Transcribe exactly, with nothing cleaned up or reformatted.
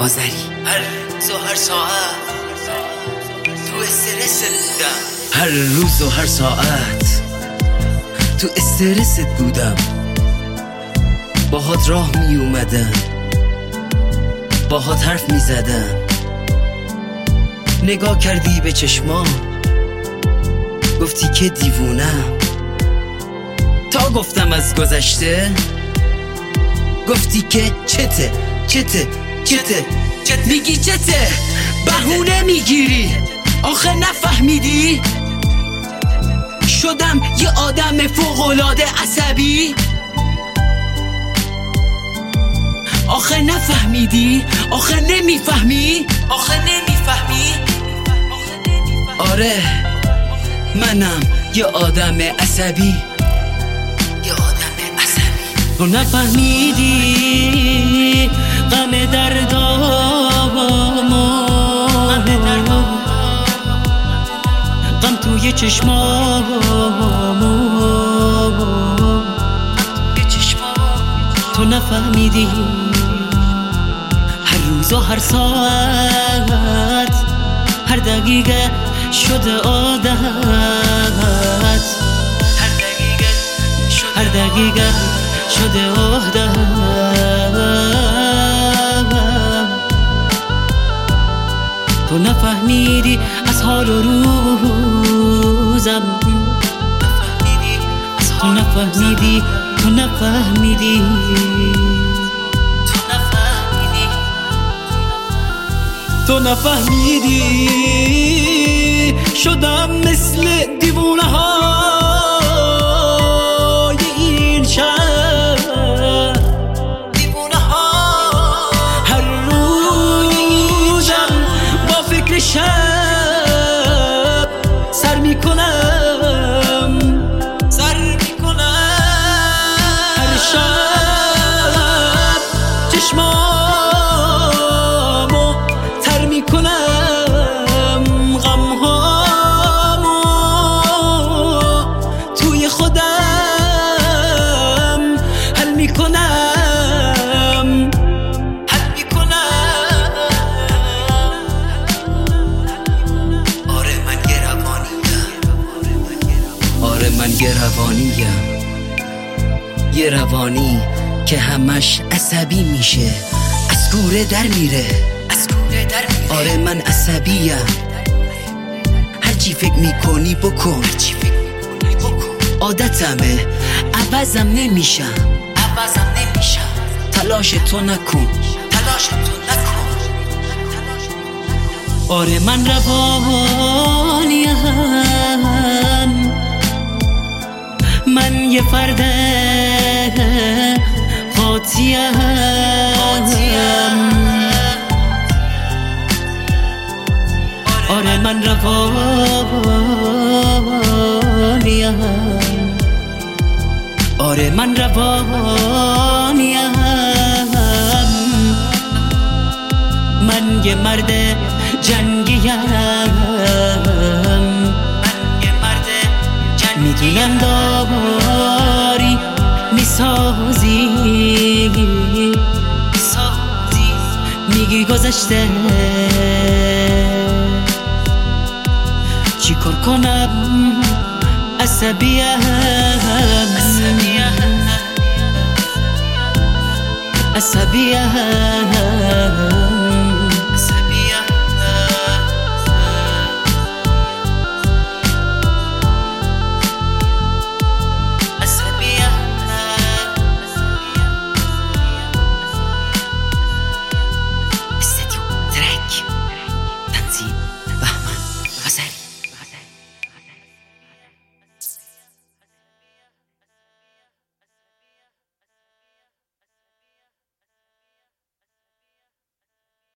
آذری. هر روز و هر ساعت تو استرست بودم، هر روز و هر ساعت تو استرست بودم. باهات راه می اومدم، باهات حرف می زدم، نگاه کردی به چشمام گفتی که دیوونم. تا گفتم از گذشته گفتی که چته چته چته چته میگی چته، بهونه میگیری آخه نفهمیدی شدم یه آدم فوق‌العاده عصبی. آخه نفهمیدی، آخه نمیفهمی، آخه نمیفهمی. آره منم یه آدم عصبی، یه آدم عصبی. تو نفهمیدی غم دردامو، غم توی چشمامو، تو نفهمیدی هر روز و هر ساعت هر دقیقه شده عادت، هر دقیقه هر دقیقه شده عادت. تو نفهمیدی از حال و روزم، تو نفهمیدی، تو نفهمیدی، تو نفهمیدی شدم مثل دیوونه های این شهر، دیوونه ها. هر روزم با فکر شب سر میکنم، سر میکنم. هر شب چشمامو تر میکنم، غمهامو توی خودم حل میکنم، حل میکنم. آره من یه روانیم، آره من یه روانیم، یه روانی که همش عصبی میشه، از کوره در میره، از کوره در میره. آره من عصبیم، هرچی فکر میکنی بکن، هرچی فکر میکنی بکن. عادتمه عوضم نمیشم، عوضم نمیشم. تلاش تو نکن، تلاش تو نکن. آره من روانیم، من یه فرد قاطیم. آره من روانیم، آره من روانیم. من یه مرد جنگیم، من یه مرد جنگیم. میدونم داری میسازی، میسازی. میگی گذشته چی کار کنم، عصبیم، عصبیم، عصبیم.